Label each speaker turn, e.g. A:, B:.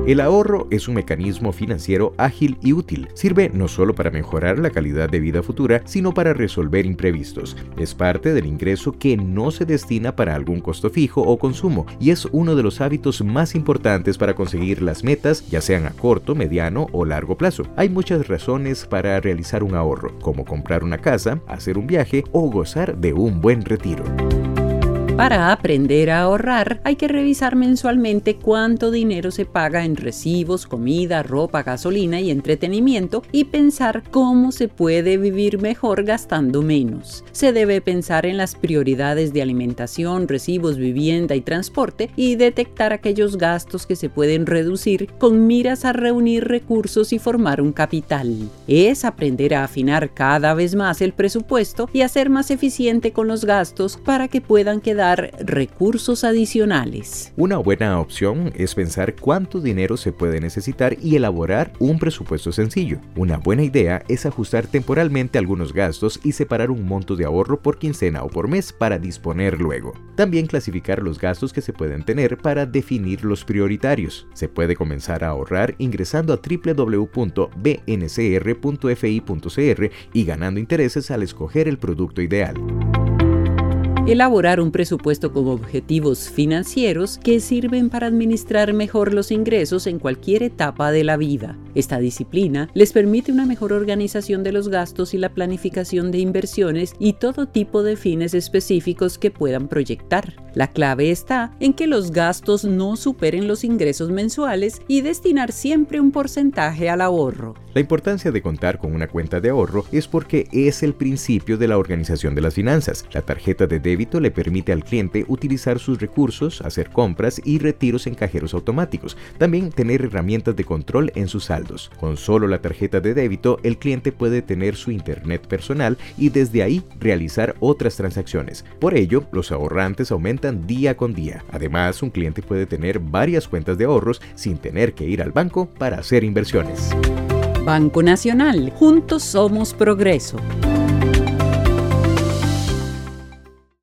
A: El ahorro es un mecanismo financiero ágil y útil. Sirve no solo para mejorar la calidad de vida futura, sino para resolver imprevistos. Es parte del ingreso que no se destina para algún costo fijo o consumo y es uno de los hábitos más importantes para conseguir las metas, ya sean a corto, mediano o largo plazo. Hay muchas razones para realizar un ahorro, como comprar una casa, hacer un viaje o gozar de un buen retiro.
B: Para aprender a ahorrar, hay que revisar mensualmente cuánto dinero se paga en recibos, comida, ropa, gasolina y entretenimiento y pensar cómo se puede vivir mejor gastando menos. Se debe pensar en las prioridades de alimentación, recibos, vivienda y transporte y detectar aquellos gastos que se pueden reducir con miras a reunir recursos y formar un capital. Es aprender a afinar cada vez más el presupuesto y a ser más eficiente con los gastos para que puedan quedar recursos adicionales.
A: Una buena opción es pensar cuánto dinero se puede necesitar y elaborar un presupuesto sencillo. Una buena idea es ajustar temporalmente algunos gastos y separar un monto de ahorro por quincena o por mes para disponer luego. También clasificar los gastos que se pueden tener para definir los prioritarios. Se puede comenzar a ahorrar ingresando a www.bncr.fi.cr y ganando intereses al escoger el producto ideal.
B: Elaborar un presupuesto con objetivos financieros que sirven para administrar mejor los ingresos en cualquier etapa de la vida. Esta disciplina les permite una mejor organización de los gastos y la planificación de inversiones y todo tipo de fines específicos que puedan proyectar. La clave está en que los gastos no superen los ingresos mensuales y destinar siempre un porcentaje al ahorro.
A: La importancia de contar con una cuenta de ahorro es porque es el principio de la organización de las finanzas. La tarjeta de débito le permite al cliente utilizar sus recursos, hacer compras y retiros en cajeros automáticos. También tener herramientas de control en sus saldos. Con solo la tarjeta de débito, el cliente puede tener su internet personal y desde ahí realizar otras transacciones. Por ello, los ahorrantes aumentan día con día. Además, un cliente puede tener varias cuentas de ahorros sin tener que ir al banco para hacer inversiones.
B: Banco Nacional. Juntos somos progreso.